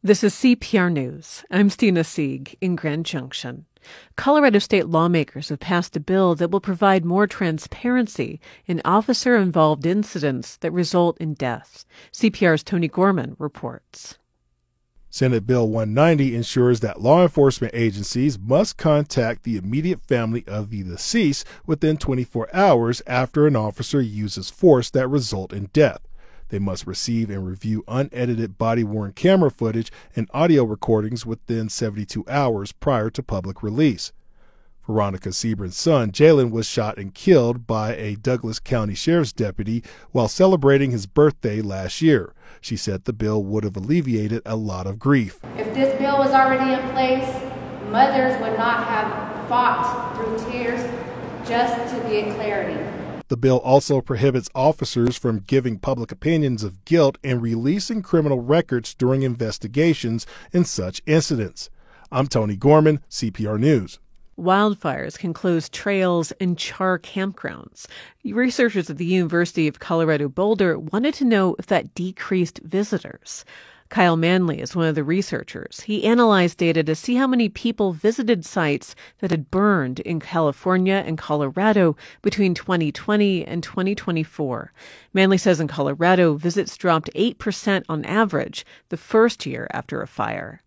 This is CPR News. I'm Stina Sieg in Grand Junction. Colorado state lawmakers have passed a bill that will provide more transparency in officer-involved incidents that result in deaths. CPR's Tony Gorman reports. Senate Bill 190 ensures that law enforcement agencies must contact the immediate family of the deceased within 24 hours after an officer uses force that result in death. They must receive and review unedited body-worn camera footage and audio recordings within 72 hours prior to public release. Veronica Sebrin's son, Jalen, was shot and killed by a Douglas County Sheriff's deputy while celebrating his birthday last year. She said the bill would have alleviated a lot of grief. If this bill was already in place, mothers would not have fought through tears just to get clarity. The bill also prohibits officers from giving public opinions of guilt and releasing criminal records during investigations in such incidents. I'm Tony Gorman, CPR News. Wildfires can close trails and char campgrounds. Researchers at the University of Colorado Boulder wanted to know if that decreased visitors. Kyle Manley is one of the researchers. He analyzed data to see how many people visited sites that had burned in California and Colorado between 2020 and 2024. Manley says in Colorado, visits dropped 8% on average the first year after a fire.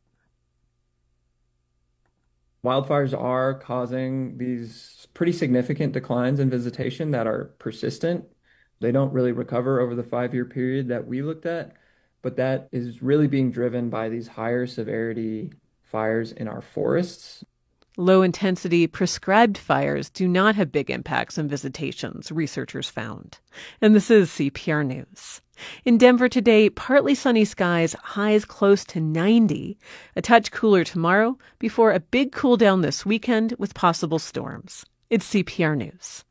Wildfires are causing these pretty significant declines in visitation that are persistent. They don't really recover over the 5-year period that we looked at. But that is really being driven by these higher severity fires in our forests. Low-intensity prescribed fires do not have big impacts on visitations, researchers found. And this is CPR News. In Denver today, partly sunny skies, highs close to 90. A touch cooler tomorrow before a big cool down this weekend with possible storms. It's CPR News.